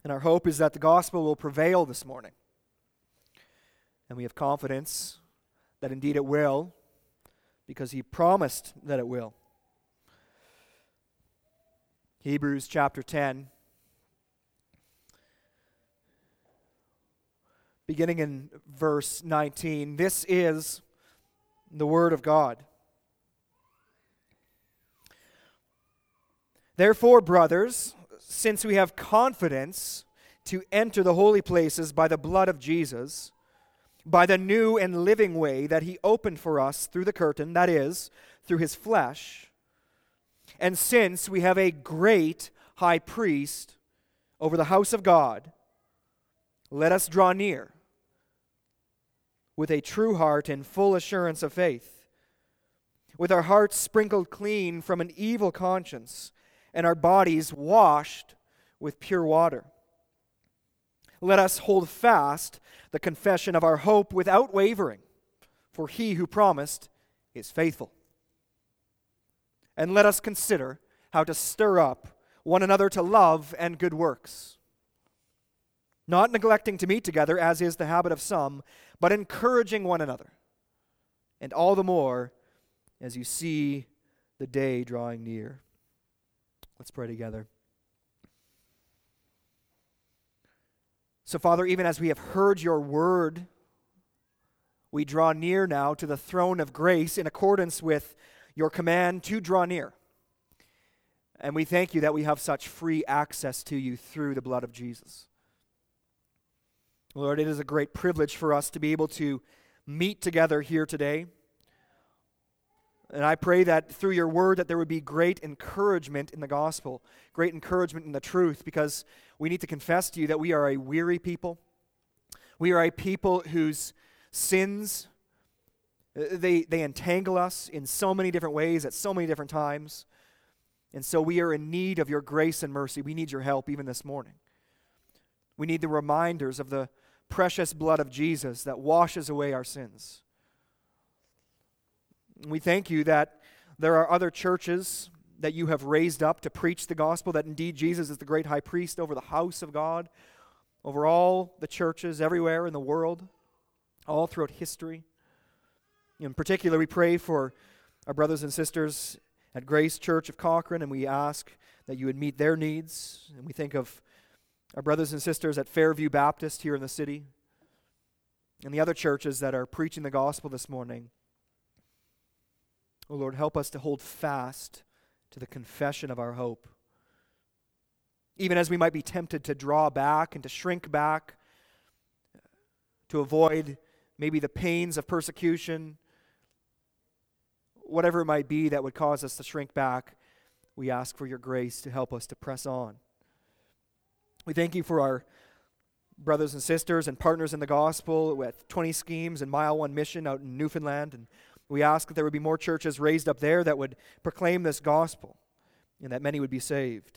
And our hope is that the gospel will prevail this morning. And we have confidence that indeed it will, because he promised that it will. Hebrews chapter 10, beginning in verse 19. This is the word of God. Therefore, brothers, since we have confidence to enter the holy places by the blood of Jesus, by the new and living way that he opened for us through the curtain, that is, through his flesh, and since we have a great high priest over the house of God, let us draw near with a true heart and full assurance of faith, with our hearts sprinkled clean from an evil conscience and our bodies washed with pure water. Let us hold fast the confession of our hope without wavering, for he who promised is faithful. And let us consider how to stir up one another to love and good works, not neglecting to meet together, as is the habit of some, but encouraging one another, and all the more as you see the day drawing near. Let's pray together. So, Father, even as we have heard your word, we draw near now to the throne of grace in accordance with your command to draw near. And we thank you that we have such free access to you through the blood of Jesus. Lord, it is a great privilege for us to be able to meet together here today. And I pray that through your word that there would be great encouragement in the gospel, great encouragement in the truth, because we need to confess to you that we are a weary people. We are a people whose sins, they entangle us in so many different ways at so many different times. And so we are in need of your grace and mercy. We need your help even this morning. We need the reminders of the precious blood of Jesus that washes away our sins. We thank you that there are other churches that you have raised up to preach the gospel, that indeed Jesus is the great high priest over the house of God, over all the churches everywhere in the world, all throughout history. In particular, we pray for our brothers and sisters at Grace Church of Cochrane, and we ask that you would meet their needs. And we think of our brothers and sisters at Fairview Baptist here in the city, and the other churches that are preaching the gospel this morning. Oh Lord, help us to hold fast to the confession of our hope. Even as we might be tempted to draw back and to shrink back, to avoid maybe the pains of persecution, whatever it might be that would cause us to shrink back, we ask for your grace to help us to press on. We thank you for our brothers and sisters and partners in the gospel with 20 Schemes and Mile One Mission out in Newfoundland, and we ask that there would be more churches raised up there that would proclaim this gospel and that many would be saved.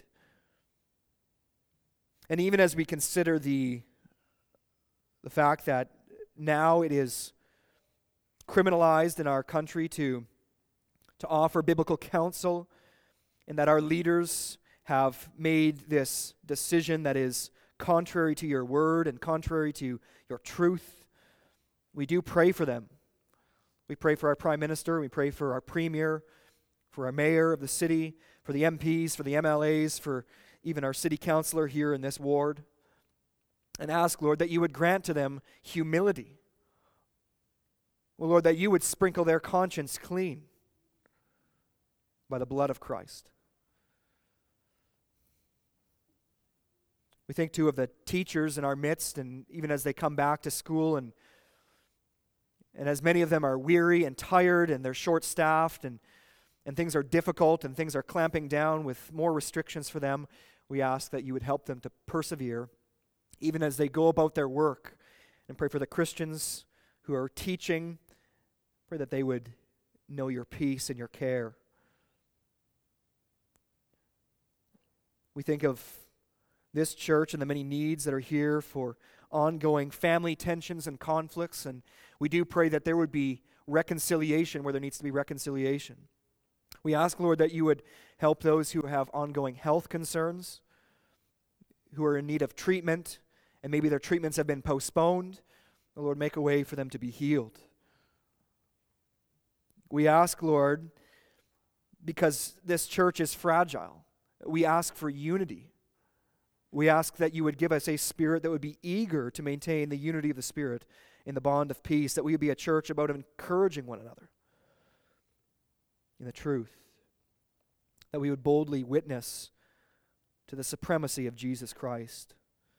And even as we consider the fact that now it is criminalized in our country to offer biblical counsel, and that our leaders have made this decision that is contrary to your word and contrary to your truth, we do pray for them. We pray for our Prime Minister, we pray for our Premier, for our Mayor of the city, for the MPs, for the MLAs, for even our City Councilor here in this ward, and ask, Lord, that you would grant to them humility. Well, Lord, that you would sprinkle their conscience clean by the blood of Christ. We think, too, of the teachers in our midst, and even as they come back to school, and as many of them are weary and tired, and they're short-staffed, and things are difficult, and things are clamping down with more restrictions for them, we ask that you would help them to persevere, even as they go about their work, and pray for the Christians who are teaching. Pray that they would know your peace and your care. We think of this church and the many needs that are here for ongoing family tensions and conflicts, and we do pray that there would be reconciliation where there needs to be reconciliation. We ask, Lord, that you would help those who have ongoing health concerns, who are in need of treatment, and maybe their treatments have been postponed. Oh, Lord, make a way for them to be healed. We ask, Lord, because this church is fragile, we ask for unity. We ask that you would give us a spirit that would be eager to maintain the unity of the Spirit in the bond of peace, that we would be a church about encouraging one another in the truth, that we would boldly witness to the supremacy of Jesus Christ.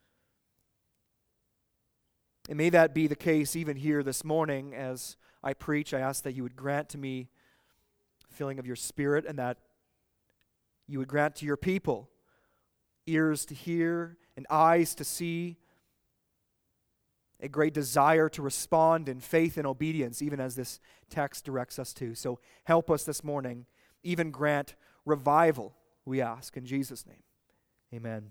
And may that be the case even here this morning as I preach. I ask that you would grant to me a filling of your Spirit, and that you would grant to your people ears to hear and eyes to see, a great desire to respond in faith and obedience, even as this text directs us to. So help us this morning, even grant revival, we ask, in Jesus' name. Amen.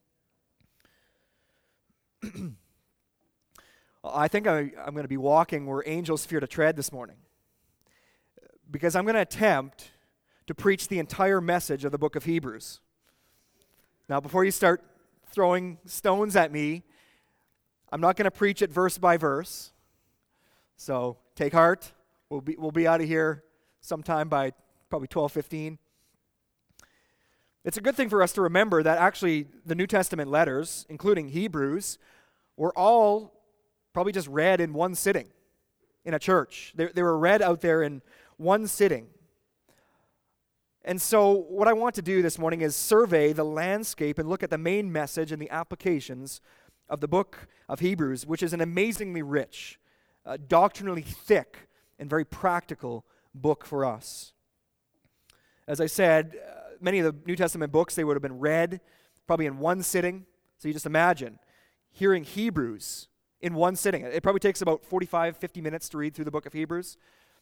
I think I'm going to be walking where angels fear to tread this morning, because I'm going to attempt to preach the entire message of the book of Hebrews. Now, before you start throwing stones at me, I'm not going to preach it verse by verse. So take heart. We'll be out of here sometime by probably 12:15. It's a good thing for us to remember that actually the New Testament letters, including Hebrews, were all probably just read in one sitting in a church. They were read out there in one sitting. And so what I want to do this morning is survey the landscape and look at the main message and the applications of the book of Hebrews, which is an amazingly rich, doctrinally thick, and very practical book for us. As I said, many of the New Testament books, they would have been read probably in one sitting. So you just imagine hearing Hebrews in one sitting. It probably takes about 45, 50 minutes to read through the book of Hebrews.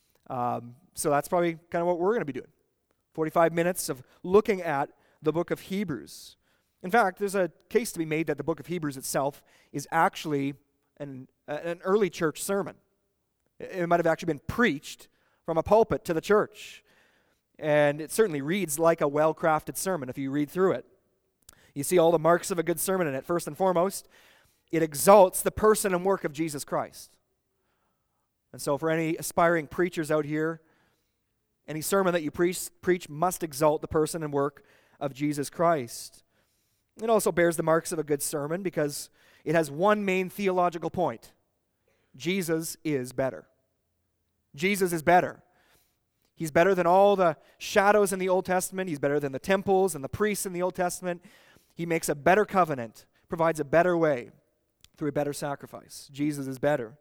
So that's probably kind of what we're going to be doing. 45 minutes of looking at the book of Hebrews. In fact, there's a case to be made that the book of Hebrews itself is actually an early church sermon. It might have actually been preached from a pulpit to the church. And it certainly reads like a well-crafted sermon if you read through it. You see all the marks of a good sermon in it. First and foremost, it exalts the person and work of Jesus Christ. And so for any aspiring preachers out here, any sermon that you preach must exalt the person and work of Jesus Christ. It also bears the marks of a good sermon because it has one main theological point. Jesus is better. Jesus is better. He's better than all the shadows in the Old Testament. He's better than the temples and the priests in the Old Testament. He makes a better covenant, provides a better way through a better sacrifice. Jesus is better.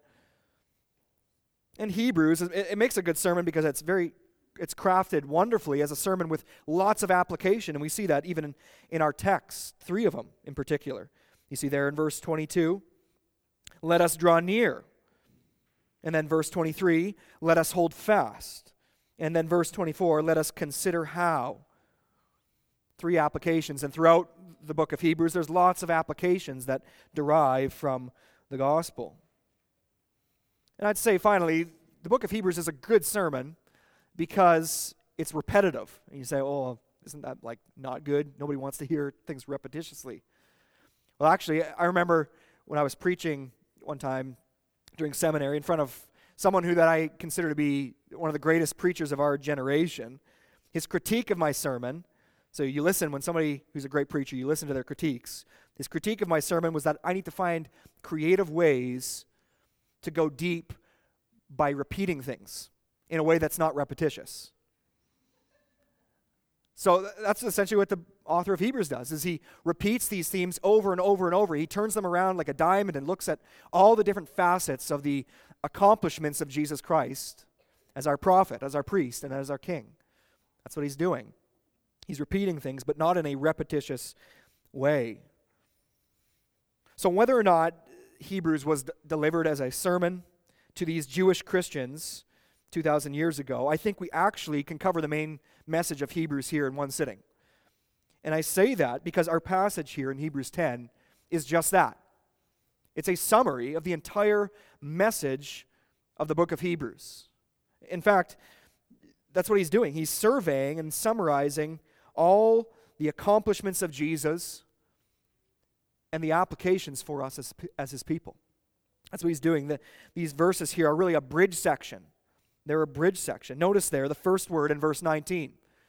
And Hebrews, it makes a good sermon because it's crafted wonderfully as a sermon with lots of application, and we see that even in our text, 3 of them in particular. You see there in verse 22, let us draw near. And then verse 23, let us hold fast. And then verse 24, let us consider how. 3 applications, and throughout the book of Hebrews, there's lots of applications that derive from the gospel. And I'd say finally, the book of Hebrews is a good sermon because it's repetitive. And you say, oh, isn't that like not good? Nobody wants to hear things repetitiously. Well, actually, I remember when I was preaching one time during seminary in front of someone that I consider to be one of the greatest preachers of our generation. His critique of my sermon, so you listen when somebody who's a great preacher, you listen to their critiques. His critique of my sermon was that I need to find creative ways to go deep by repeating things in a way that's not repetitious. So that's essentially what the author of Hebrews does, is he repeats these themes over and over and over. He turns them around like a diamond and looks at all the different facets of the accomplishments of Jesus Christ as our prophet, as our priest, and as our king. That's what he's doing. He's repeating things, but not in a repetitious way. So whether or not Hebrews was delivered as a sermon to these Jewish Christians 2,000 years ago, I think we actually can cover the main message of Hebrews here in one sitting. And I say that because our passage here in Hebrews 10 is just that. It's a summary of the entire message of the book of Hebrews. In fact, that's what he's doing. He's surveying and summarizing all the accomplishments of Jesus and the applications for us as his people. That's what he's doing. These verses here are really a bridge section. They're a bridge section. Notice there the first word in verse 19.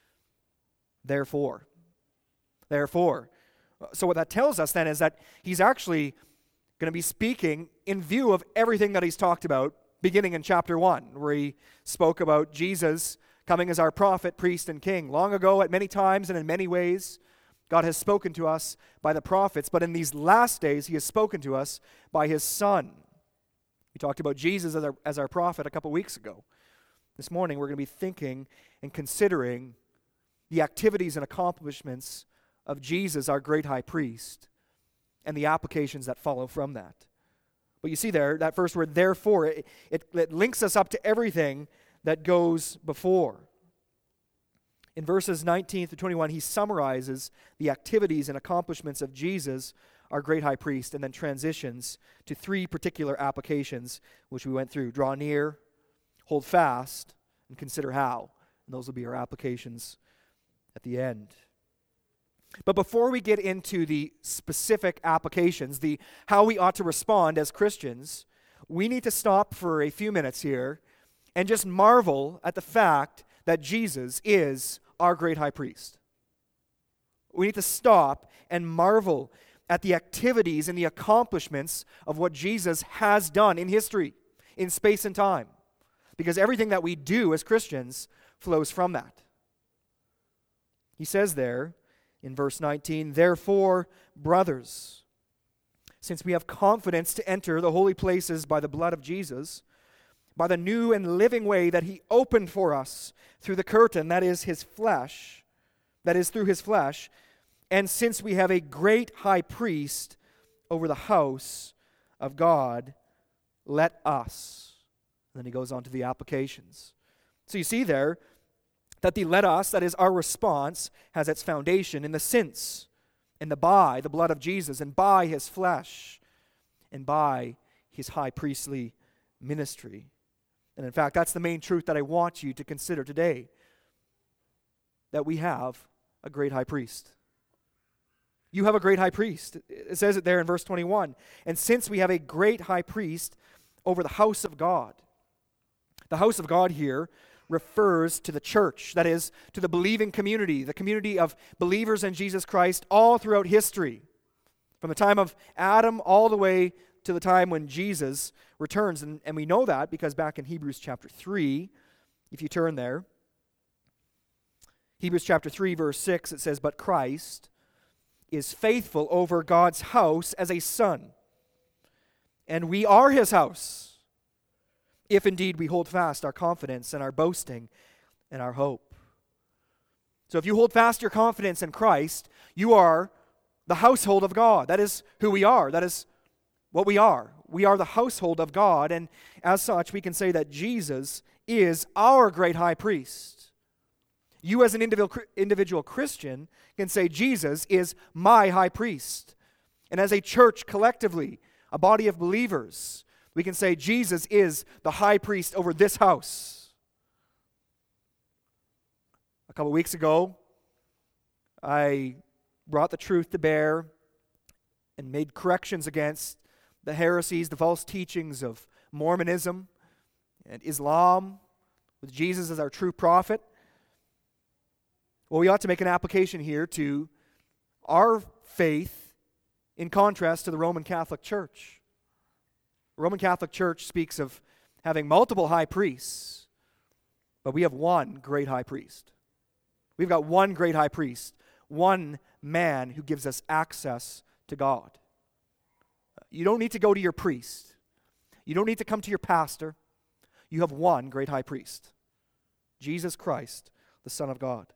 Therefore. Therefore. So what that tells us then is that he's actually going to be speaking in view of everything that he's talked about beginning in chapter 1, where he spoke about Jesus coming as our prophet, priest, and king. Long ago, at many times and in many ways, God has spoken to us by the prophets, but in these last days, he has spoken to us by his Son. We talked about Jesus as our prophet a couple weeks ago. This morning, we're going to be thinking and considering the activities and accomplishments of Jesus, our great high priest, and the applications that follow from that. But you see there, that first word, therefore, it links us up to everything that goes before. In verses 19 through 21, he summarizes the activities and accomplishments of Jesus, our great high priest, and then transitions to three particular applications, which we went through. Draw near, hold fast, and consider how. And those will be our applications at the end. But before we get into the specific applications, the how we ought to respond as Christians, we need to stop for a few minutes here and just marvel at the fact that Jesus is our great high priest. We need to stop and marvel at the activities and the accomplishments of what Jesus has done in history, in space and time, because everything that we do as Christians flows from that. He says there, in verse 19, therefore, brothers, since we have confidence to enter the holy places by the blood of Jesus, by the new and living way that he opened for us through the curtain, that is his flesh, that is through his flesh, and since we have a great high priest over the house of God, let us. And then he goes on to the applications. So you see there, that the let us, that is our response, has its foundation in the since, in the by, the blood of Jesus, and by his flesh, and by his high priestly ministry. And in fact, that's the main truth that I want you to consider today, that we have a great high priest. You have a great high priest. It says it there in verse 21. And since we have a great high priest over the house of God, the house of God here refers to the church, that is, to the believing community, the community of believers in Jesus Christ all throughout history, from the time of Adam all the way to the time when Jesus returns. And we know that because back in Hebrews chapter 3, if you turn there, Hebrews chapter 3, verse 6, it says, but Christ is faithful over God's house as a son, and we are his house, if indeed we hold fast our confidence and our boasting and our hope. So if you hold fast your confidence in Christ, you are the household of God. That is who we are. That is what we are. We are the household of God, and as such, we can say that Jesus is our great high priest. You as an individual Christian can say, Jesus is my high priest. And as a church collectively, a body of believers, we can say Jesus is the high priest over this house. A couple weeks ago, I brought the truth to bear and made corrections against the heresies, the false teachings of Mormonism and Islam, with Jesus as our true prophet. Well, we ought to make an application here to our faith in contrast to the Roman Catholic Church. The Roman Catholic Church speaks of having multiple high priests, but we have one great high priest. We've got one great high priest, one man who gives us access to God. You don't need to go to your priest. You don't need to come to your pastor. You have one great high priest, Jesus Christ, the Son of God.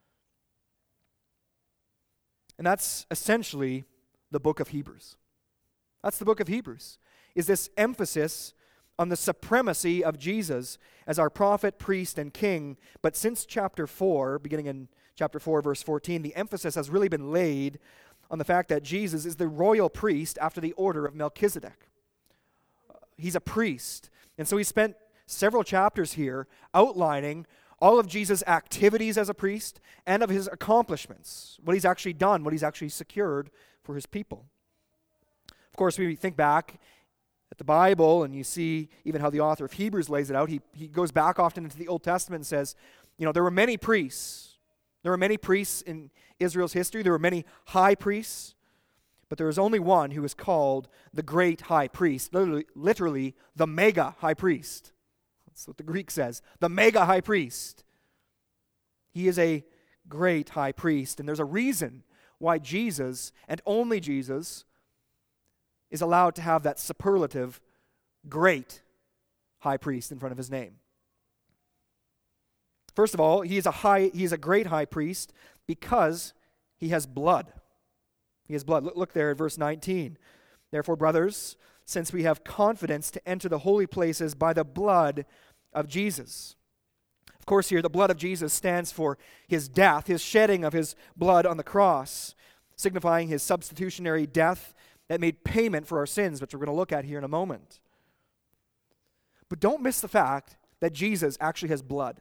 And that's essentially the book of Hebrews. That's the book of Hebrews, is this emphasis on the supremacy of Jesus as our prophet, priest, and king. But since chapter 4, beginning in chapter 4, verse 14, the emphasis has really been laid on the fact that Jesus is the royal priest after the order of Melchizedek. He's a priest. And so he spent several chapters here outlining all of Jesus' activities as a priest and of his accomplishments, what he's actually done, what he's actually secured for his people. Of course, we think back at the Bible, and you see even how the author of Hebrews lays it out. He goes back often into the Old Testament and says, there were many priests. There were many priests in Israel's history. There were many high priests. But there was only one who was called the great high priest, literally the mega high priest. That's what the Greek says, the mega high priest. He is a great high priest, and there's a reason why Jesus, and only Jesus, is allowed to have that superlative great high priest in front of his name. First of all, he is a great high priest because he has blood. He has blood. Look there at verse 19. Therefore, brothers, since we have confidence to enter the holy places by the blood of Jesus. Of course, here, the blood of Jesus stands for his death, his shedding of his blood on the cross, signifying his substitutionary death that made payment for our sins, which we're going to look at here in a moment. But don't miss the fact that Jesus actually has blood.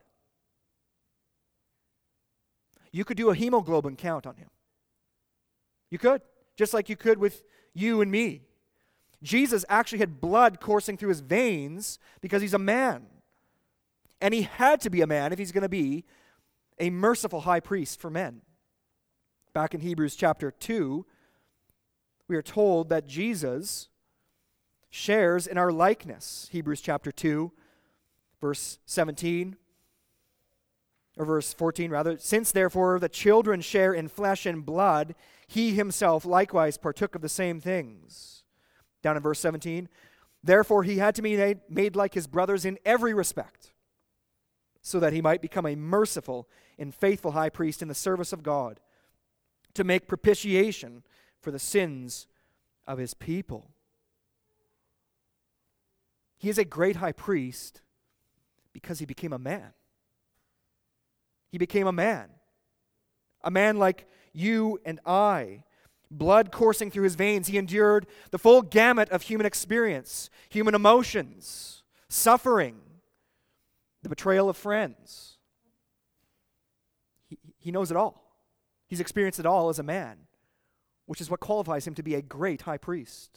You could do a hemoglobin count on him. You could, just like you could with you and me. Jesus actually had blood coursing through his veins because he's a man. And he had to be a man if he's going to be a merciful high priest for men. Back in Hebrews chapter 2, we are told that Jesus shares in our likeness. Hebrews chapter 2, verse 17, or verse 14 rather. Since therefore the children share in flesh and blood, he himself likewise partook of the same things. Down in verse 17, therefore he had to be made like his brothers in every respect, so that he might become a merciful and faithful high priest in the service of God, to make propitiation for the sins of his people. He is a great high priest because he became a man. He became a man like you and I. Blood coursing through his veins. He endured the full gamut of human experience, human emotions, suffering, the betrayal of friends. He knows it all. He's experienced it all as a man, which is what qualifies him to be a great high priest.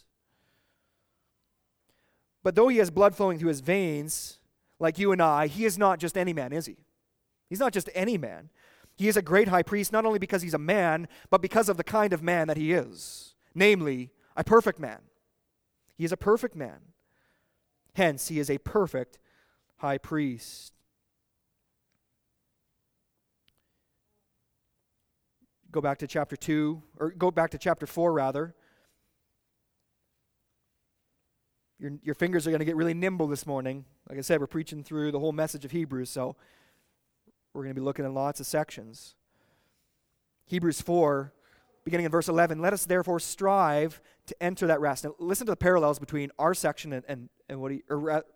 But though he has blood flowing through his veins, like you and I, he is not just any man, is he? He's not just any man. He is a great high priest not only because he's a man, but because of the kind of man that he is, namely, a perfect man. He is a perfect man. Hence, he is a perfect high priest. Go back to chapter 4 rather. Your fingers are going to get really nimble this morning. Like I said, we're preaching through the whole message of Hebrews, so we're going to be looking at lots of sections. Hebrews 4, beginning in verse 11, let us therefore strive to enter that rest. Now listen to the parallels between our section and what he,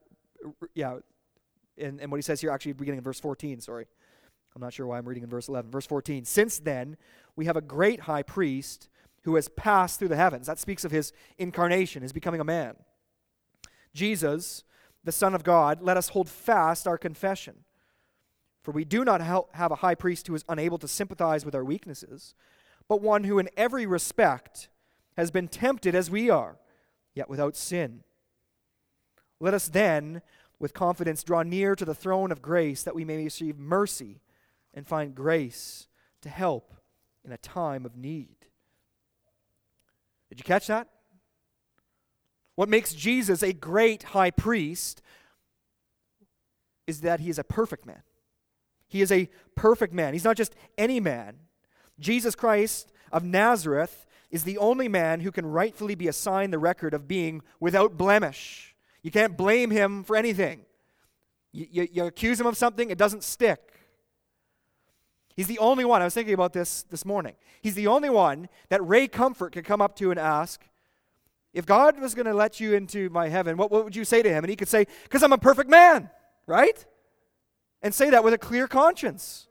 and what he says here, actually beginning in verse 14, sorry. I'm not sure why I'm reading in verse 11. Verse 14, since then we have a great high priest who has passed through the heavens. That speaks of his incarnation, his becoming a man. Jesus, the Son of God, let us hold fast our confession. For we do not have a high priest who is unable to sympathize with our weaknesses, but one who in every respect has been tempted as we are, yet without sin. Let us then, with confidence, draw near to the throne of grace that we may receive mercy and find grace to help in a time of need. Did you catch that? What makes Jesus a great high priest is that he is a perfect man. He is a perfect man. He's not just any man. Jesus Christ of Nazareth is the only man who can rightfully be assigned the record of being without blemish. You can't blame him for anything. You accuse him of something, it doesn't stick. He's the only one, I was thinking about this morning. He's the only one that Ray Comfort could come up to and ask, if God was going to let you into my heaven, what would you say to him? And he could say, because I'm a perfect man, right? And say that with a clear conscience.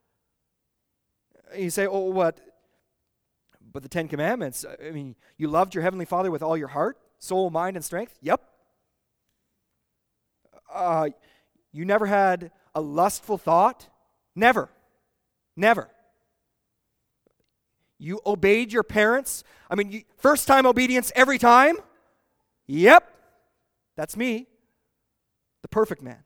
You say, oh, what? But the Ten Commandments, I mean, you loved your Heavenly Father with all your heart, soul, mind, and strength? Yep. You never had a lustful thought? Never. Never. You obeyed your parents? I mean, first time obedience every time? Yep, that's me, the perfect man,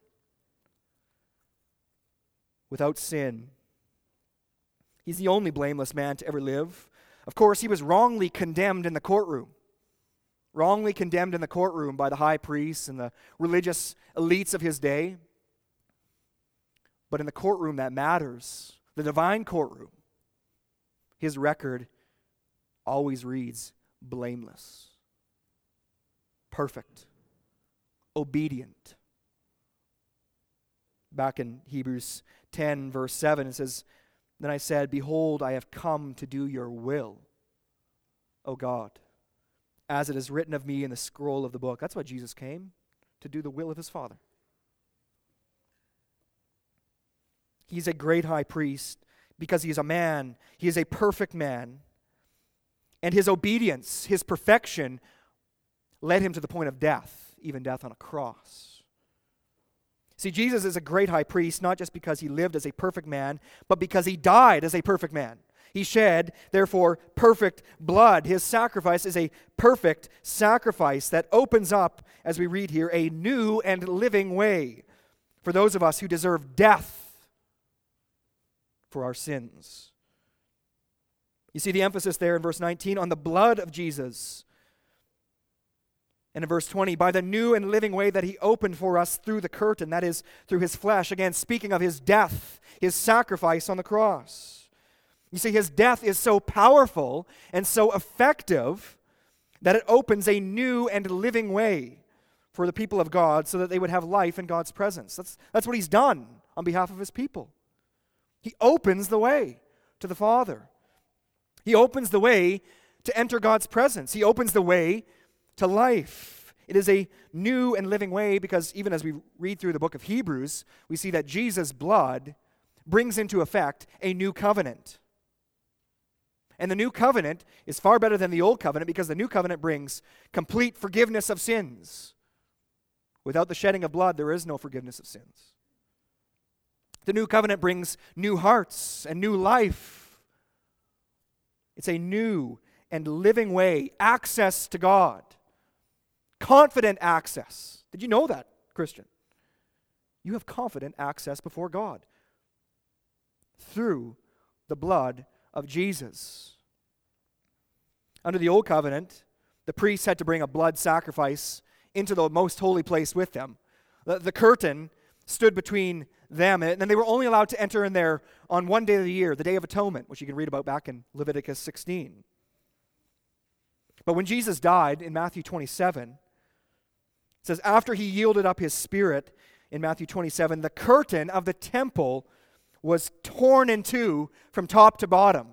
without sin. He's the only blameless man to ever live. Of course, he was wrongly condemned in the courtroom. Wrongly condemned in the courtroom by the high priests and the religious elites of his day. But in the courtroom that matters, the divine courtroom, his record always reads blameless, perfect, obedient. Back in Hebrews 10, verse 7, it says, "Then I said, Behold, I have come to do your will, O God, as it is written of me in the scroll of the book." That's why Jesus came, to do the will of his Father. He's a great high priest because he is a man. He is a perfect man. And his obedience, his perfection, led him to the point of death, even death on a cross. See, Jesus is a great high priest, not just because he lived as a perfect man, but because he died as a perfect man. He shed, therefore, perfect blood. His sacrifice is a perfect sacrifice that opens up, as we read here, a new and living way for those of us who deserve death for our sins. You see the emphasis there in verse 19 on the blood of Jesus. And in verse 20, by the new and living way that he opened for us through the curtain, that is, through his flesh. Again, speaking of his death, his sacrifice on the cross. You see, his death is so powerful and so effective that it opens a new and living way for the people of God so that they would have life in God's presence. That's what he's done on behalf of his people. He opens the way to the Father. He opens the way to enter God's presence. He opens the way to life. It is a new and living way because even as we read through the book of Hebrews, we see that Jesus' blood brings into effect a new covenant. And the new covenant is far better than the old covenant because the new covenant brings complete forgiveness of sins. Without the shedding of blood, there is no forgiveness of sins. The new covenant brings new hearts and new life. It's a new and living way, access to God. Confident access. Did you know that, Christian? You have confident access before God through the blood of Jesus. Under the old covenant, the priests had to bring a blood sacrifice into the most holy place with them. The curtain stood between them, and they were only allowed to enter in there on one day of the year, the Day of Atonement, which you can read about back in Leviticus 16. But when Jesus died in Matthew 27, it says, after he yielded up his spirit, in Matthew 27, the curtain of the temple was torn in two from top to bottom.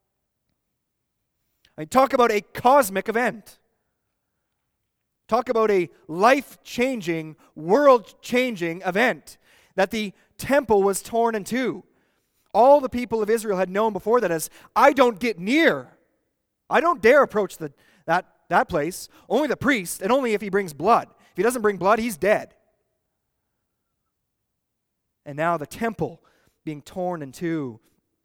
I mean, talk about a cosmic event. Talk about a life-changing, world-changing event, that the temple was torn in two. All the people of Israel had known before that as, I don't get near. I don't dare approach that place. Only the priest, and only if he brings blood. If he doesn't bring blood, he's dead. And now the temple being torn in two.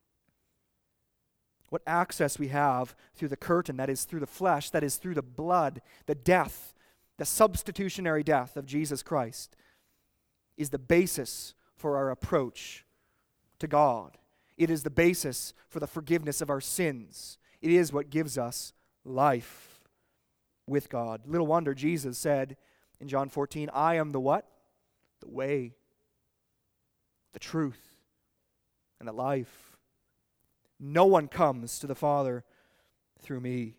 What access we have through the curtain, that is through the flesh, that is through the blood, the death, the substitutionary death of Jesus Christ, is the basis for our approach to God. It is the basis for the forgiveness of our sins. It is what gives us life with God. Little wonder Jesus said in John 14, I am the what? The way, the truth, and the life. No one comes to the Father through me.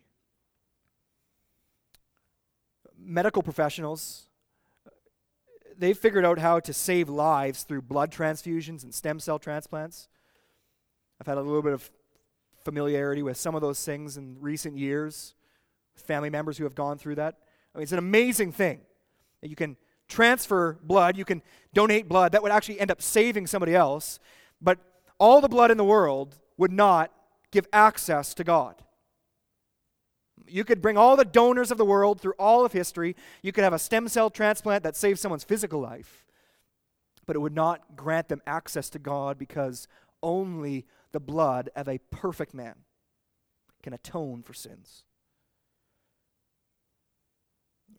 Medical professionals, they've figured out how to save lives through blood transfusions and stem cell transplants. I've had a little bit of familiarity with some of those things in recent years, with family members who have gone through that. I mean, it's an amazing thing that you can transfer blood, you can donate blood, that would actually end up saving somebody else, but all the blood in the world would not give access to God. You could bring all the donors of the world through all of history. You could have a stem cell transplant that saves someone's physical life, but it would not grant them access to God because only the blood of a perfect man can atone for sins.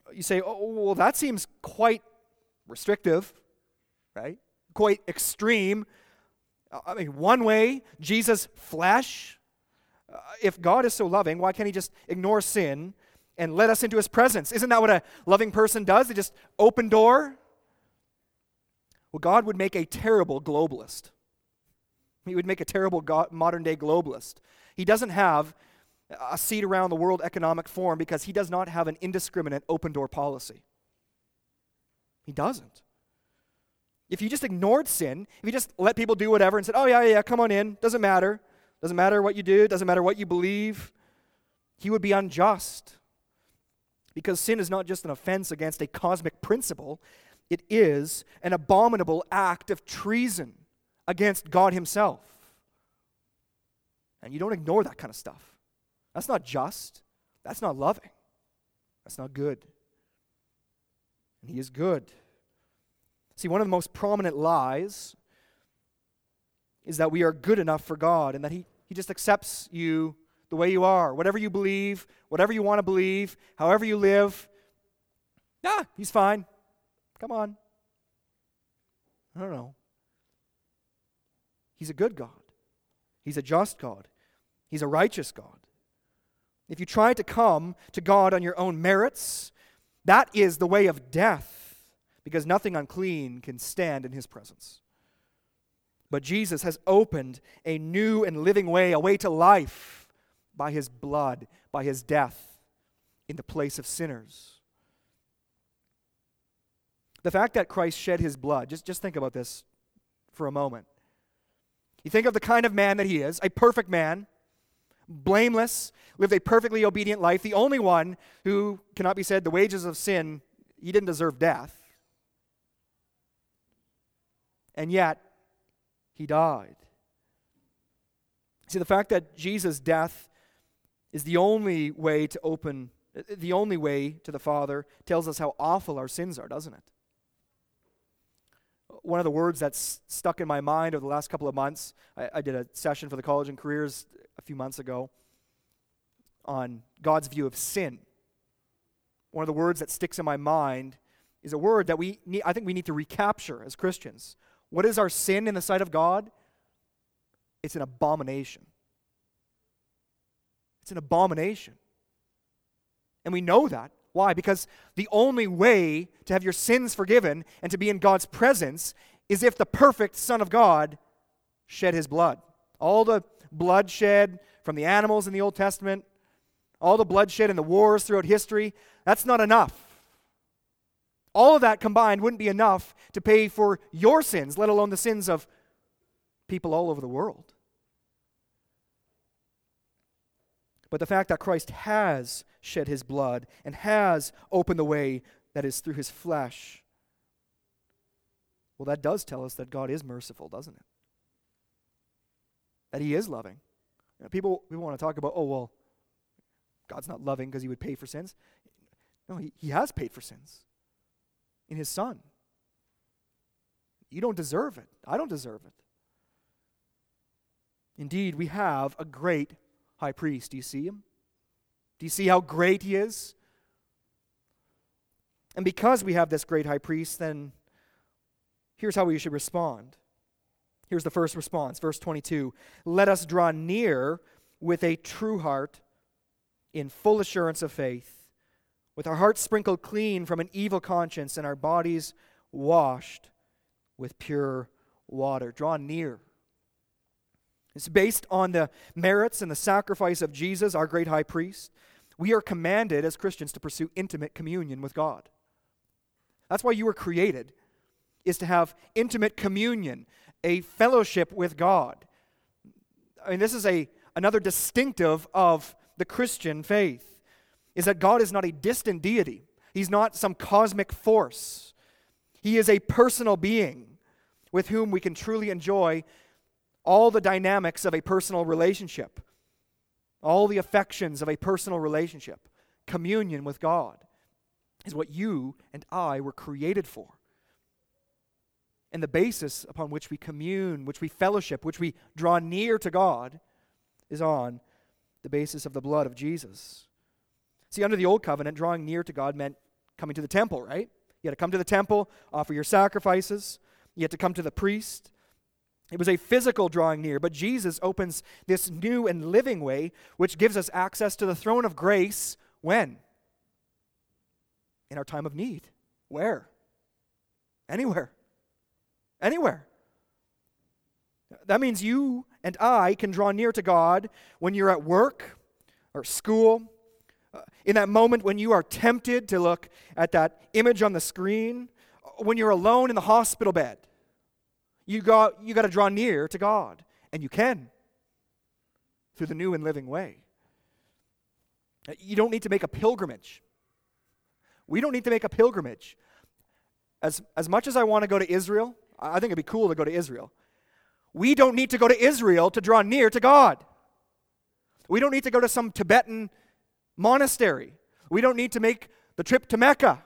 You say, oh, well, that seems quite restrictive, right? Quite extreme. I mean, one way, Jesus' flesh. If God is so loving, why can't he just ignore sin and let us into his presence? Isn't that what a loving person does? They just open door? Well, God would make a terrible globalist. He would make a terrible modern-day globalist. He doesn't have a seat around the World Economic Forum because he does not have an indiscriminate open-door policy. He doesn't. If you just ignored sin, if you just let people do whatever and said, oh, yeah, come on in, doesn't matter. Doesn't matter what you do, doesn't matter what you believe, he would be unjust. Because sin is not just an offense against a cosmic principle, it is an abominable act of treason against God himself. And you don't ignore that kind of stuff. That's not just. That's not loving. That's not good. And he is good. See, one of the most prominent lies is that we are good enough for God and that he just accepts you the way you are. Whatever you believe, whatever you want to believe, however you live, he's fine. Come on. I don't know. He's a good God. He's a just God. He's a righteous God. If you try to come to God on your own merits, that is the way of death, because nothing unclean can stand in his presence. But Jesus has opened a new and living way, a way to life, by his blood, by his death, in the place of sinners. The fact that Christ shed his blood, just think about this for a moment. You think of the kind of man that he is, a perfect man, blameless, lived a perfectly obedient life, the only one who cannot be said the wages of sin, he didn't deserve death. And yet, he died. See, the fact that Jesus' death is the only way to the Father tells us how awful our sins are, doesn't it? One of the words that's stuck in my mind over the last couple of months, I did a session for the College and Careers a few months ago on God's view of sin. One of the words that sticks in my mind is a word that I think we need to recapture as Christians. What is our sin in the sight of God? It's an abomination. It's an abomination. And we know that. Why? Because the only way to have your sins forgiven and to be in God's presence is if the perfect Son of God shed his blood. All the bloodshed from the animals in the Old Testament, all the bloodshed in the wars throughout history, that's not enough. All of that combined wouldn't be enough to pay for your sins, let alone the sins of people all over the world. But the fact that Christ has shed his blood and has opened the way that is through his flesh, well, that does tell us that God is merciful, doesn't it? That he is loving. People want to talk about, oh, well, God's not loving because he would pay for sins. No, he has paid for sins in his Son. You don't deserve it. I don't deserve it. Indeed, we have a great high priest. Do you see him? Do you see how great he is? And because we have this great high priest, then here's how we should respond. Here's the first response, verse 22. Let us draw near with a true heart in full assurance of faith, with our hearts sprinkled clean from an evil conscience and our bodies washed with pure water. Draw near. It's based on the merits and the sacrifice of Jesus, our great high priest. We are commanded as Christians to pursue intimate communion with God. That's why you were created, is to have intimate communion, a fellowship with God. I mean, this is another distinctive of the Christian faith, is that God is not a distant deity. He's not some cosmic force. He is a personal being with whom we can truly enjoy all the dynamics of a personal relationship, all the affections of a personal relationship. Communion with God is what you and I were created for. And the basis upon which we commune, which we fellowship, which we draw near to God is on the basis of the blood of Jesus. See, under the Old Covenant, drawing near to God meant coming to the temple, right? You had to come to the temple, offer your sacrifices. You had to come to the priest. It was a physical drawing near, but Jesus opens this new and living way, which gives us access to the throne of grace when? In our time of need. Where? Anywhere. Anywhere. That means you and I can draw near to God when you're at work or school, in that moment when you are tempted to look at that image on the screen, when you're alone in the hospital bed. You got to draw near to God, and you can through the new and living way. You don't need to make a pilgrimage. We don't need to make a pilgrimage. As much as I want to go to Israel, I think it'd be cool to go to Israel. We don't need to go to Israel to draw near to God. We don't need to go to some Tibetan monastery. We don't need to make the trip to Mecca.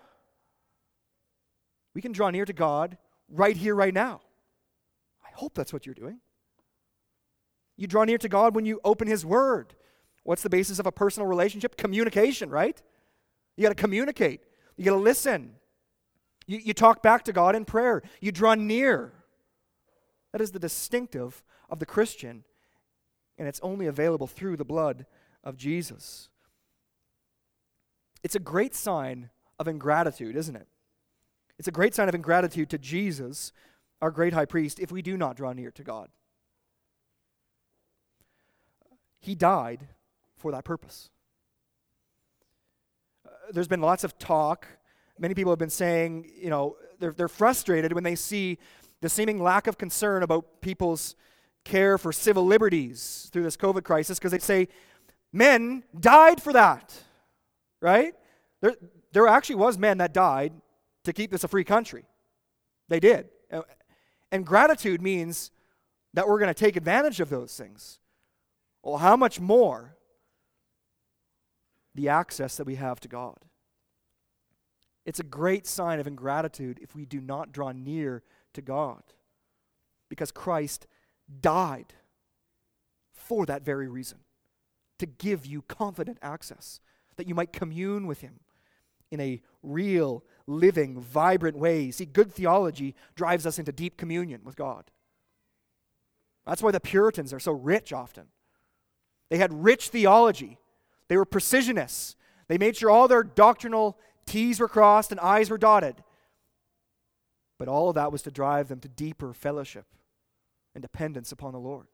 We can draw near to God right here, right now. I hope that's what you're doing. You draw near to God when you open His Word. What's the basis of a personal relationship? Communication, right? You got to communicate. You got to listen. You talk back to God in prayer. You draw near. That is the distinctive of the Christian, and it's only available through the blood of Jesus. It's a great sign of ingratitude, isn't it? It's a great sign of ingratitude to Jesus, our great high priest, if we do not draw near to God. He died for that purpose. There's been lots of talk. Many people have been saying, they're frustrated when they see the seeming lack of concern about people's care for civil liberties through this COVID crisis, because they say, men died for that, right? There actually was men that died to keep this a free country. They did. And gratitude means that we're going to take advantage of those things. Well, how much more the access that we have to God? It's a great sign of ingratitude if we do not draw near to God, because Christ died for that very reason, to give you confident access, that you might commune with Him in a real, living, vibrant way. See, good theology drives us into deep communion with God. That's why the Puritans are so rich often. They had rich theology. They were precisionists. They made sure all their doctrinal T's were crossed and I's were dotted. But all of that was to drive them to deeper fellowship and dependence upon the Lord.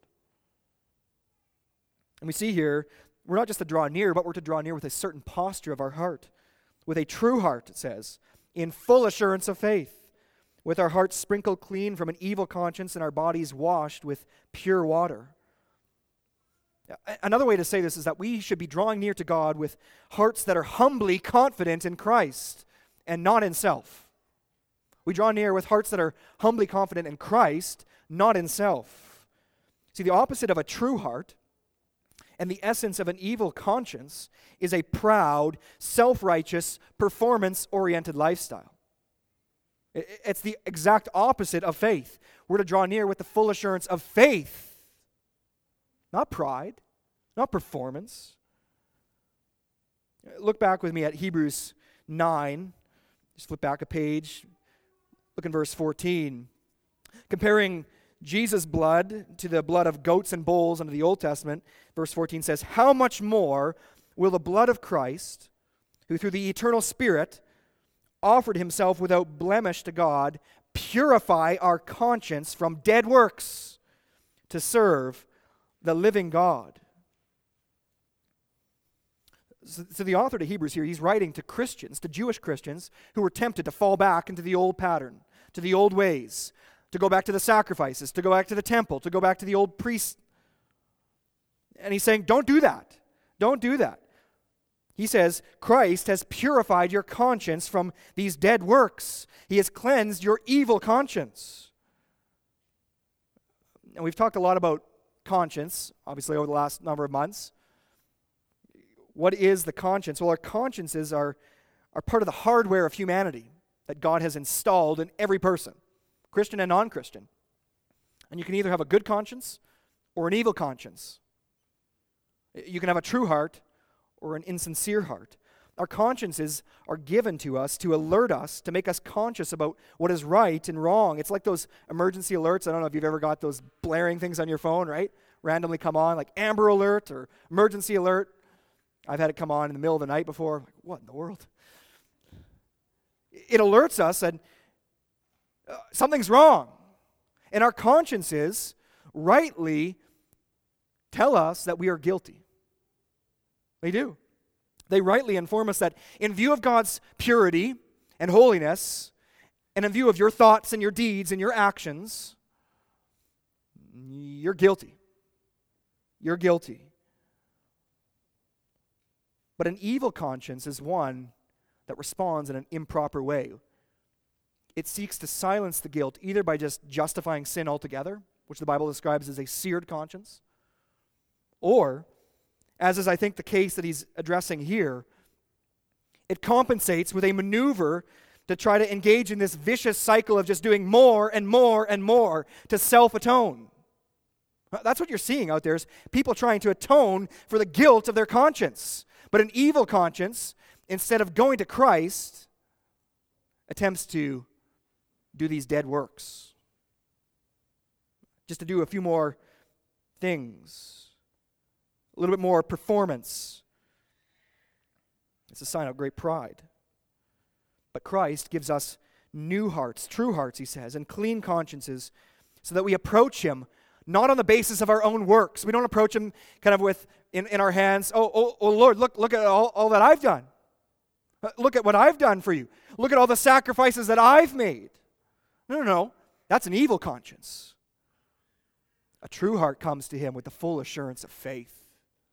And we see here, we're not just to draw near, but we're to draw near with a certain posture of our heart. With a true heart, it says, in full assurance of faith, with our hearts sprinkled clean from an evil conscience and our bodies washed with pure water. Another way to say this is that we should be drawing near to God with hearts that are humbly confident in Christ and not in self. We draw near with hearts that are humbly confident in Christ, not in self. See, the opposite of a true heart and the essence of an evil conscience is a proud, self-righteous, performance-oriented lifestyle. It's the exact opposite of faith. We're to draw near with the full assurance of faith, not pride, not performance. Look back with me at Hebrews 9. Just flip back a page. Look in verse 14. Comparing Jesus' blood to the blood of goats and bulls under the Old Testament, verse 14 says, "How much more will the blood of Christ, who through the eternal Spirit offered Himself without blemish to God, purify our conscience from dead works to serve the living God?" So the author to Hebrews here, he's writing to Christians, to Jewish Christians, who were tempted to fall back into the old pattern, to the old ways, to go back to the sacrifices, to go back to the temple, to go back to the old priests. And he's saying, don't do that. Don't do that. He says, Christ has purified your conscience from these dead works. He has cleansed your evil conscience. And we've talked a lot about conscience, obviously, over the last number of months. What is the conscience? Well, our consciences are part of the hardware of humanity that God has installed in every person, Christian and non-Christian. And you can either have a good conscience or an evil conscience. You can have a true heart or an insincere heart. Our consciences are given to us to alert us, to make us conscious about what is right and wrong. It's like those emergency alerts. I don't know if you've ever got those blaring things on your phone, right? Randomly come on, like Amber Alert or Emergency Alert. I've had it come on in the middle of the night before. Like, what in the world? It alerts us that something's wrong. And our consciences rightly tell us that we are guilty. They do. They rightly inform us that in view of God's purity and holiness, and in view of your thoughts and your deeds and your actions, you're guilty. You're guilty. But an evil conscience is one that responds in an improper way. It seeks to silence the guilt either by just justifying sin altogether, which the Bible describes as a seared conscience, or, as is I think the case that he's addressing here, it compensates with a maneuver to try to engage in this vicious cycle of just doing more and more and more to self-atone. That's what you're seeing out there, is people trying to atone for the guilt of their conscience. But an evil conscience, instead of going to Christ, attempts to do these dead works. Just to do a few more things. A little bit more performance. It's a sign of great pride. But Christ gives us new hearts, true hearts, he says, and clean consciences, so that we approach him not on the basis of our own works. We don't approach him kind of with in our hands, oh Lord, look at all that I've done. Look at what I've done for you. Look at all the sacrifices that I've made. No. That's an evil conscience. A true heart comes to him with the full assurance of faith.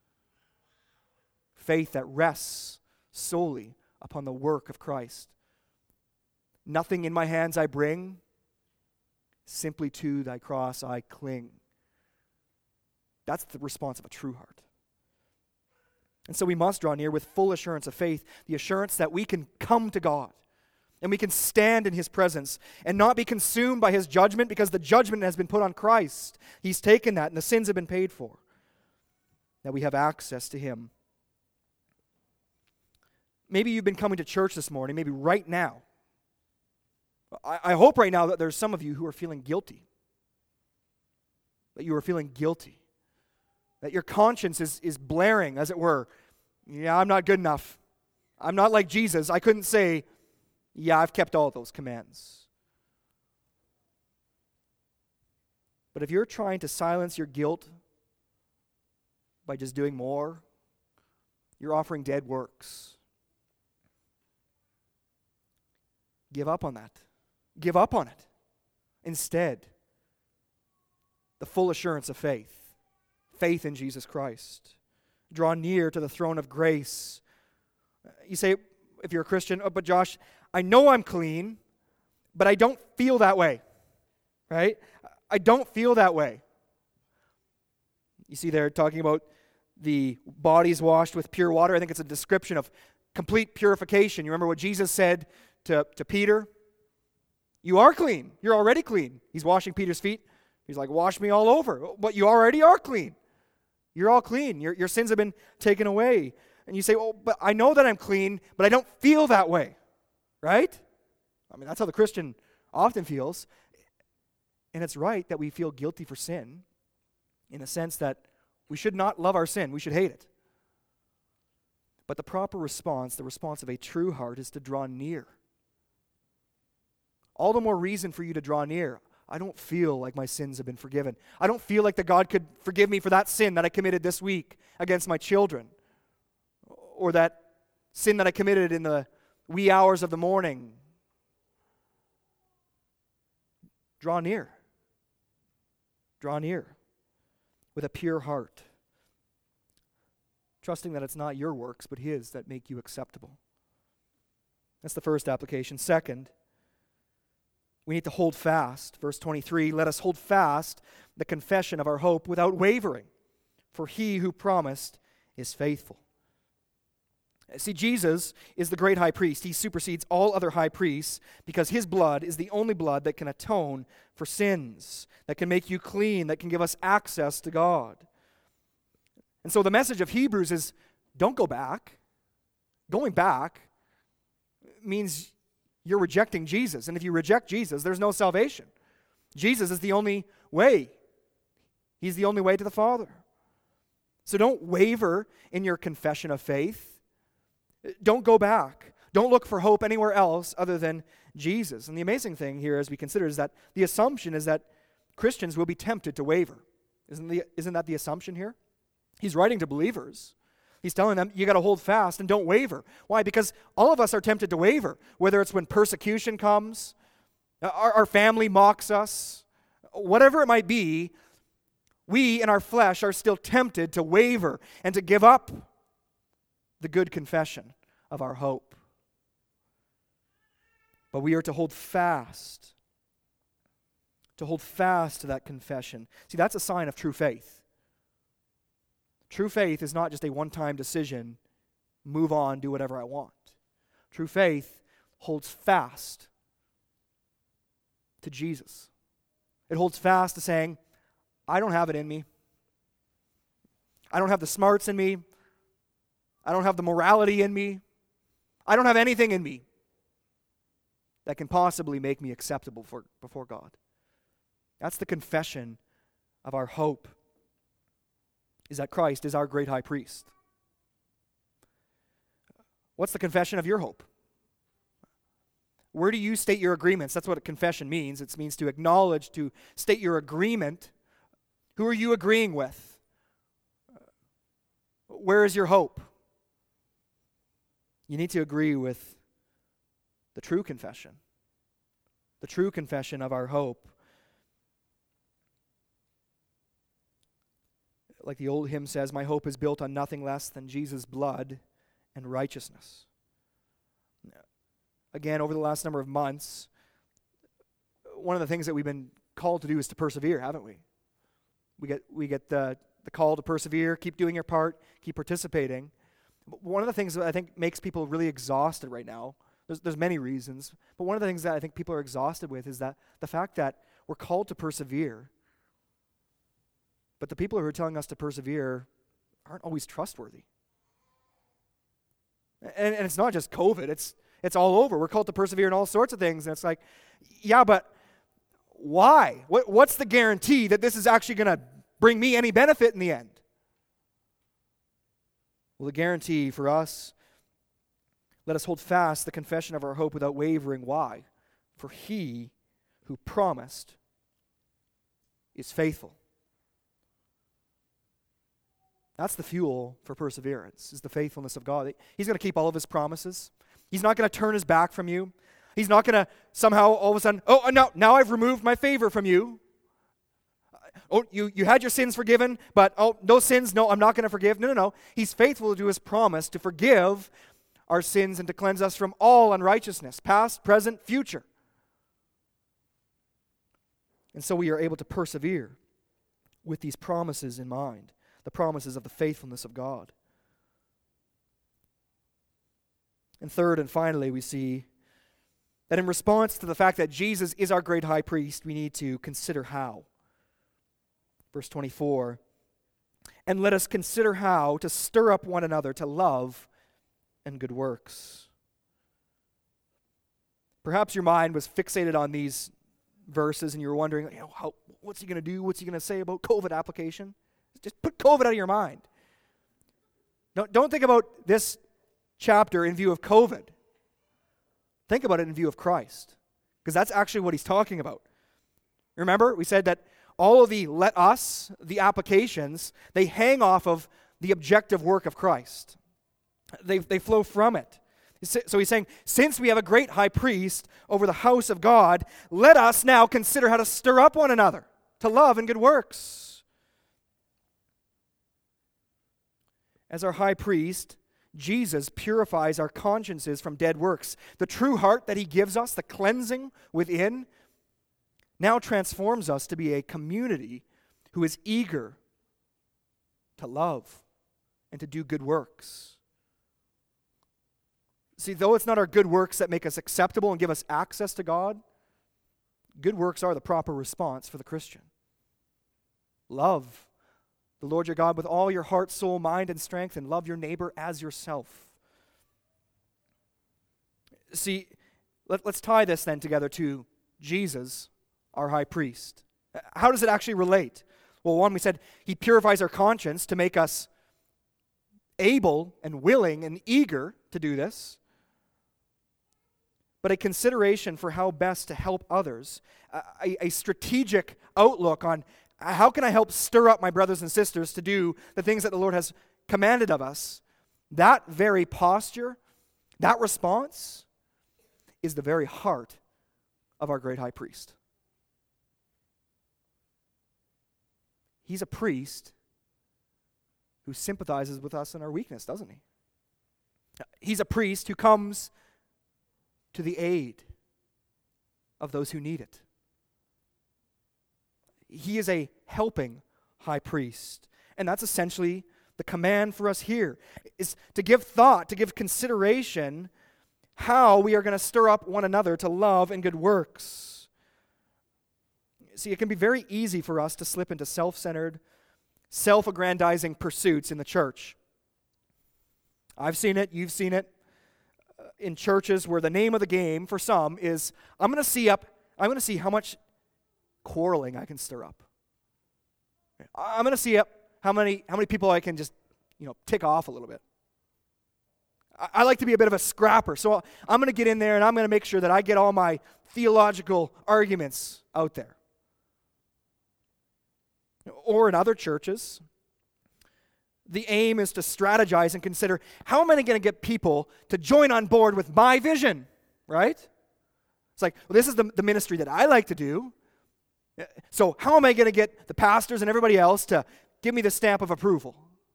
Faith that rests solely upon the work of Christ. Nothing in my hands I bring, simply to thy cross I cling. That's the response of a true heart. And so we must draw near with full assurance of faith, the assurance that we can come to God and we can stand in his presence and not be consumed by his judgment, because the judgment has been put on Christ. He's taken that and the sins have been paid for. That we have access to him. Maybe you've been coming to church this morning, maybe right now. I hope right now that there's some of you who are feeling guilty. That you are feeling guilty. That your conscience is blaring, as it were. Yeah, I'm not good enough. I'm not like Jesus. I couldn't say, yeah, I've kept all those commands. But if you're trying to silence your guilt by just doing more, you're offering dead works. Give up on that. Give up on it. Instead, the full assurance of faith. Faith in Jesus Christ. Draw near to the throne of grace. You say, if you're a Christian, but Josh, I know I'm clean, but I don't feel that way. Right? I don't feel that way. You see they're talking about the bodies washed with pure water. I think it's a description of complete purification. You remember what Jesus said to Peter? You are clean. You're already clean. He's washing Peter's feet. He's like, wash me all over. But you already are clean. You're all clean. Your sins have been taken away. And you say, oh, but I know that I'm clean, but I don't feel that way. Right? I mean, that's how the Christian often feels. And it's right that we feel guilty for sin, in the sense that we should not love our sin. We should hate it. But the proper response, the response of a true heart, is to draw near. All the more reason for you to draw near. I don't feel like my sins have been forgiven. I don't feel like that God could forgive me for that sin that I committed this week against my children, or that sin that I committed in the wee hours of the morning. Draw near. Draw near with a pure heart, trusting that it's not your works but his that make you acceptable. That's the first application. Second, we need to hold fast. Verse 23, let us hold fast the confession of our hope without wavering, for he who promised is faithful. See, Jesus is the great high priest. He supersedes all other high priests because his blood is the only blood that can atone for sins, that can make you clean, that can give us access to God. And so the message of Hebrews is, don't go back. Going back means you're rejecting Jesus. And if you reject Jesus, there's no salvation. Jesus is the only way. He's the only way to the Father. So don't waver in your confession of faith. Don't go back. Don't look for hope anywhere else other than Jesus. And the amazing thing here as we consider is that the assumption is that Christians will be tempted to waver. Isn't that the assumption here? He's writing to believers. He's telling them, you got to hold fast and don't waver. Why? Because all of us are tempted to waver, whether it's when persecution comes, our family mocks us, whatever it might be, we in our flesh are still tempted to waver and to give up the good confession of our hope. But we are to hold fast. To hold fast to that confession. See, that's a sign of true faith. True faith is not just a one-time decision, move on, do whatever I want. True faith holds fast to Jesus. It holds fast to saying, I don't have it in me. I don't have the smarts in me. I don't have the morality in me. I don't have anything in me that can possibly make me acceptable before God. That's the confession of our hope, is that Christ is our great high priest. What's the confession of your hope? Where do you state your agreements? That's what a confession means. It means to acknowledge, to state your agreement. Who are you agreeing with? Where is your hope? You need to agree with the true confession of our hope. Like the old hymn says, my hope is built on nothing less than Jesus' blood and righteousness. Again, over the last number of months, one of the things that we've been called to do is to persevere, haven't we? We get the call to persevere, keep doing your part, keep participating. But one of the things that I think makes people really exhausted right now, there's many reasons, but one of the things that I think people are exhausted with is that the fact that we're called to persevere, but the people who are telling us to persevere aren't always trustworthy. And it's not just COVID, it's all over. We're called to persevere in all sorts of things, and it's like, yeah, but why? What's the guarantee that this is actually going to bring me any benefit in the end? Well, the guarantee for us, let us hold fast the confession of our hope without wavering. Why? For he who promised is faithful. That's the fuel for perseverance, is the faithfulness of God. He's going to keep all of his promises. He's not going to turn his back from you. He's not going to somehow all of a sudden, now I've removed my favor from you. Oh, you had your sins forgiven, but those sins, no, I'm not going to forgive. No. He's faithful to his promise to forgive our sins and to cleanse us from all unrighteousness, past, present, future. And so we are able to persevere with these promises in mind, the promises of the faithfulness of God. And third and finally, we see that in response to the fact that Jesus is our great high priest, we need to consider how. Verse 24, and let us consider how to stir up one another to love and good works. Perhaps your mind was fixated on these verses and you were wondering, what's he going to do? What's he going to say about COVID application? Just put COVID out of your mind. Don't think about this chapter in view of COVID. Think about it in view of Christ, because that's actually what he's talking about. Remember, we said that all of the let us, the applications, they hang off of the objective work of Christ. They flow from it. So he's saying, since we have a great high priest over the house of God, let us now consider how to stir up one another to love and good works. As our high priest, Jesus purifies our consciences from dead works. The true heart that he gives us, the cleansing within, now transforms us to be a community who is eager to love and to do good works. See, though it's not our good works that make us acceptable and give us access to God, good works are the proper response for the Christian. Love the Lord your God with all your heart, soul, mind, and strength, and love your neighbor as yourself. See, let's tie this then together to Jesus, our high priest. How does it actually relate? Well, one, we said he purifies our conscience to make us able and willing and eager to do this. But a consideration for how best to help others, a strategic outlook on how can I help stir up my brothers and sisters to do the things that the Lord has commanded of us. That very posture, that response, is the very heart of our great high priest. He's a priest who sympathizes with us in our weakness, doesn't he? He's a priest who comes to the aid of those who need it. He is a helping high priest. And that's essentially the command for us here, is to give thought, to give consideration how we are going to stir up one another to love and good works. See, it can be very easy for us to slip into self-centered, self-aggrandizing pursuits in the church. I've seen it, you've seen it, in churches where the name of the game for some is, I'm going to see how much quarreling I can stir up. I'm going to see how many people I can just, tick off a little bit. I like to be a bit of a scrapper, so I'm going to get in there and I'm going to make sure that I get all my theological arguments out there. Or in other churches, the aim is to strategize and consider, how am I going to get people to join on board with my vision, right? It's like, well, this is the ministry that I like to do. So how am I going to get the pastors and everybody else to give me the stamp of approval?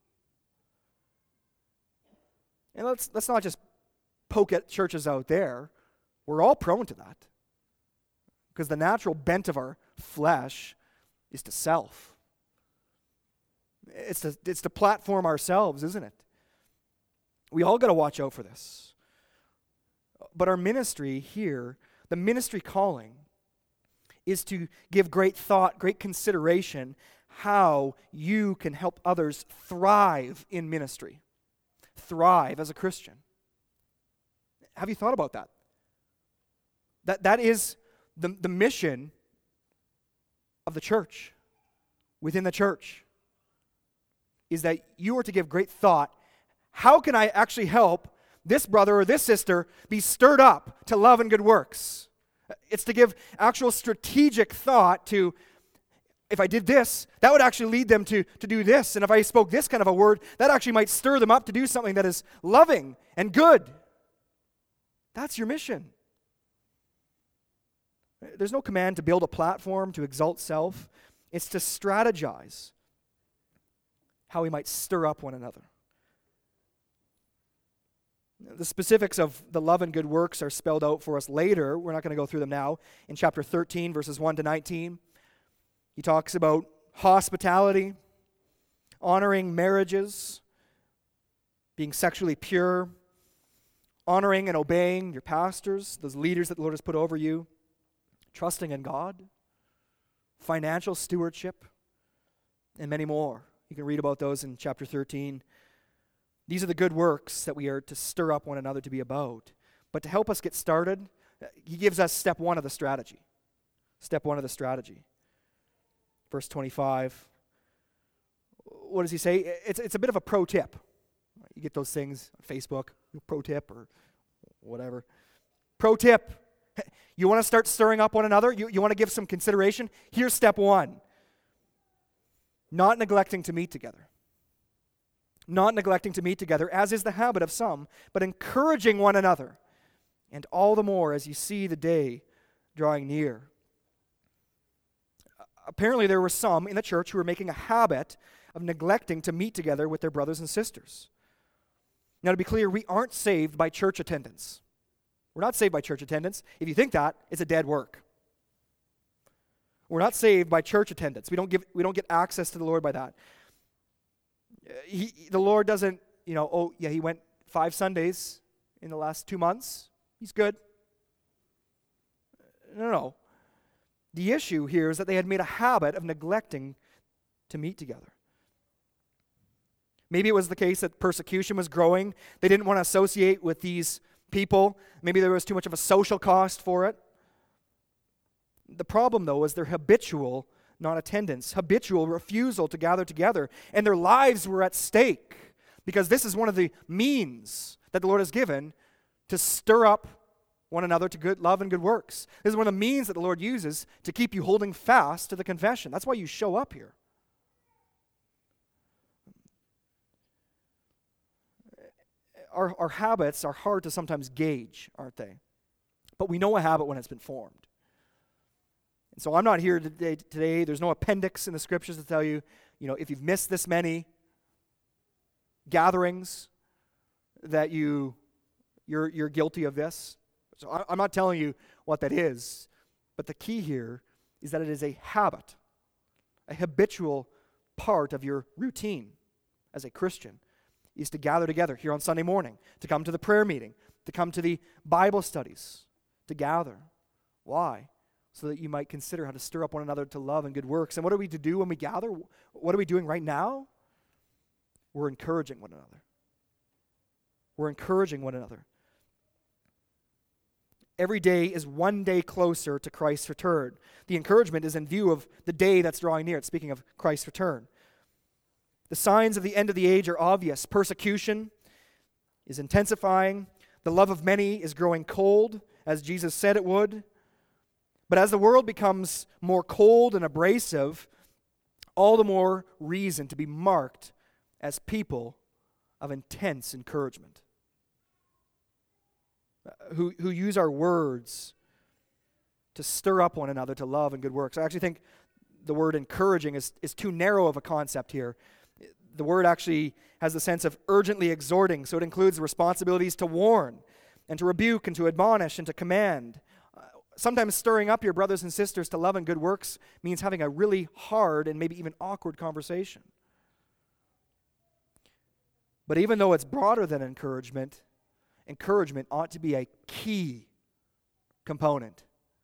And let's not just poke at churches out there. We're all prone to that. Because the natural bent of our flesh is to self. It's to platform ourselves, isn't it? We all got to watch out for this. But our ministry here, the ministry calling, is to give great thought, great consideration, how you can help others thrive in ministry. Thrive as a Christian. Have you thought about that? That is the mission of the church, within the church, is that you are to give great thought. How can I actually help this brother or this sister be stirred up to love and good works? It's to give actual strategic thought to, if I did this, that would actually lead them to do this. And if I spoke this kind of a word, that actually might stir them up to do something that is loving and good. That's your mission. There's no command to build a platform, to exalt self. It's to strategize how we might stir up one another. The specifics of the love and good works are spelled out for us later. We're not going to go through them now. In chapter 13, verses 1 to 19, he talks about hospitality, honoring marriages, being sexually pure, honoring and obeying your pastors, those leaders that the Lord has put over you, trusting in God, financial stewardship, and many more. You can read about those in chapter 13. These are the good works that we are to stir up one another to be about. But to help us get started, he gives us step one of the strategy. Step one of the strategy. Verse 25. What does he say? It's a bit of a pro tip. You get those things on Facebook, pro tip or whatever. Pro tip. You want to start stirring up one another? You want to give some consideration? Here's step one. Not neglecting to meet together. Not neglecting to meet together, as is the habit of some, but encouraging one another, and all the more as you see the day drawing near. Apparently there were some in the church who were making a habit of neglecting to meet together with their brothers and sisters. Now, to be clear, we aren't saved by church attendance. We're not saved by church attendance. If you think that, it's a dead work. We're not saved by church attendance. We don't get access to the Lord by that. The Lord doesn't, he went 5 Sundays in the last 2 months. He's good. No. The issue here is that they had made a habit of neglecting to meet together. Maybe it was the case that persecution was growing. They didn't want to associate with these people. Maybe there was too much of a social cost for it. The problem, though, was their habitual non-attendance, habitual refusal to gather together, and their lives were at stake, because this is one of the means that the Lord has given to stir up one another to good love and good works. This is one of the means that the Lord uses to keep you holding fast to the confession. That's why you show up here. Our habits are hard to sometimes gauge, aren't they? But we know a habit when it's been formed. And so I'm not here today. There's no appendix in the scriptures to tell you, if you've missed this many gatherings, that you're guilty of this. So I'm not telling you what that is. But the key here is that it is a habit, a habitual part of your routine as a Christian, is to gather together here on Sunday morning, to come to the prayer meeting, to come to the Bible studies, to gather. Why? So that you might consider how to stir up one another to love and good works. And what are we to do when we gather? What are we doing right now? We're encouraging one another. We're encouraging one another. Every day is one day closer to Christ's return. The encouragement is in view of the day that's drawing near. It's speaking of Christ's return. The signs of the end of the age are obvious. Persecution is intensifying. The love of many is growing cold, as Jesus said it would. But as the world becomes more cold and abrasive, all the more reason to be marked as people of intense encouragement, who use our words to stir up one another to love and good works. I actually think the word encouraging is too narrow of a concept here. The word actually has the sense of urgently exhorting, so it includes the responsibilities to warn and to rebuke and to admonish and to command. Sometimes stirring up your brothers and sisters to love and good works means having a really hard and maybe even awkward conversation. But even though it's broader than encouragement ought to be a key component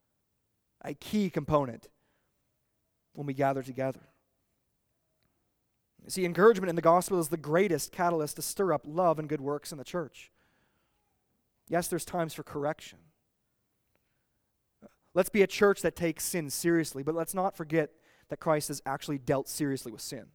when we gather together. See, encouragement in the gospel is the greatest catalyst to stir up love and good works in the church. Yes, there's times for correction. Let's be a church that takes sin seriously, but let's not forget that Christ has actually dealt seriously with sin.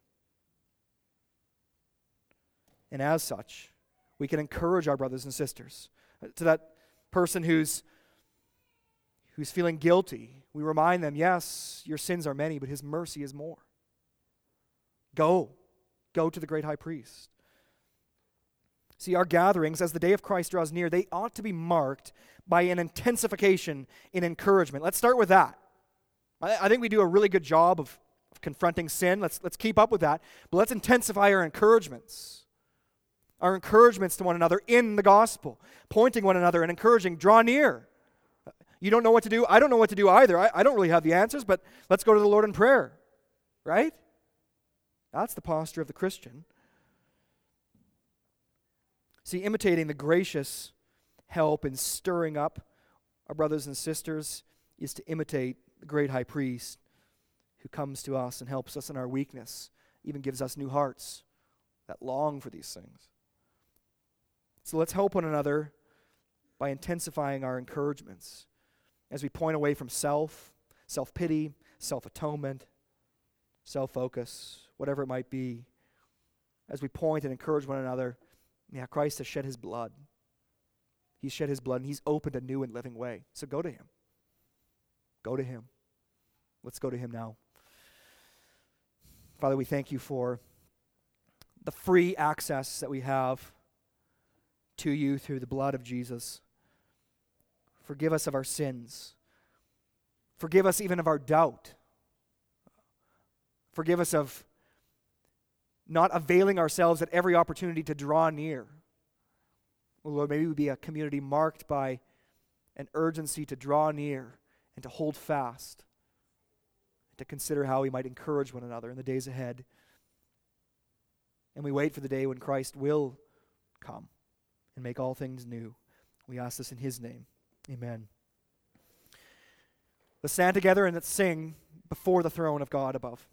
And as such, we can encourage our brothers and sisters. To that person who's feeling guilty, we remind them, yes, your sins are many, but his mercy is more. Go to the great high priest. See, our gatherings, as the day of Christ draws near, they ought to be marked by an intensification in encouragement. Let's start with that. I think we do a really good job of confronting sin. Let's keep up with that. But let's intensify our encouragements to one another in the gospel, pointing one another and encouraging, draw near. You don't know what to do. I don't know what to do either. I don't really have the answers, but let's go to the Lord in prayer, right? That's the posture of the Christian. See, imitating the gracious help in stirring up our brothers and sisters is to imitate the great high priest who comes to us and helps us in our weakness, even gives us new hearts that long for these things. So let's help one another by intensifying our encouragements as we point away from self-pity, self-atonement, self-focus, whatever it might be. As we point and encourage one another, Christ has shed his blood. He's shed his blood and he's opened a new and living way. So go to him. Go to him. Let's go to him now. Father, we thank you for the free access that we have to you through the blood of Jesus. Forgive us of our sins. Forgive us even of our doubt. Forgive us of not availing ourselves at every opportunity to draw near. Well, Lord, maybe we be a community marked by an urgency to draw near and to hold fast, to consider how we might encourage one another in the days ahead. And we wait for the day when Christ will come and make all things new. We ask this in his name. Amen. Let's stand together and let's sing before the throne of God above.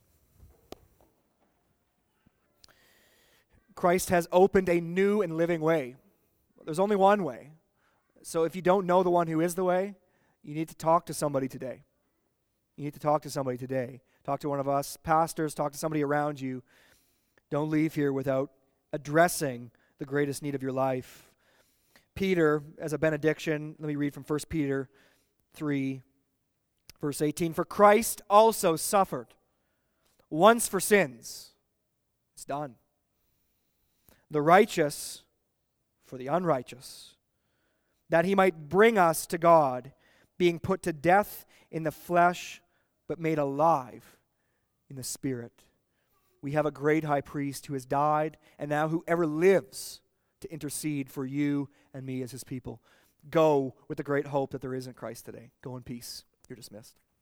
Christ has opened a new and living way. There's only one way, So if you don't know the one who is the way, you need to talk to somebody today. You need to talk to somebody today. Talk to one of us pastors, talk to somebody around you. Don't leave here without addressing the greatest need of your life. Peter, as a benediction, let me read from 1 Peter 3, verse 18. For Christ also suffered once for sins. It's done. The righteous for the unrighteous, that he might bring us to God, being put to death in the flesh, but made alive in the Spirit. We have a great high priest who has died, and now whoever lives to intercede for you and me as his people. Go with the great hope that there is in Christ today. Go in peace. You're dismissed.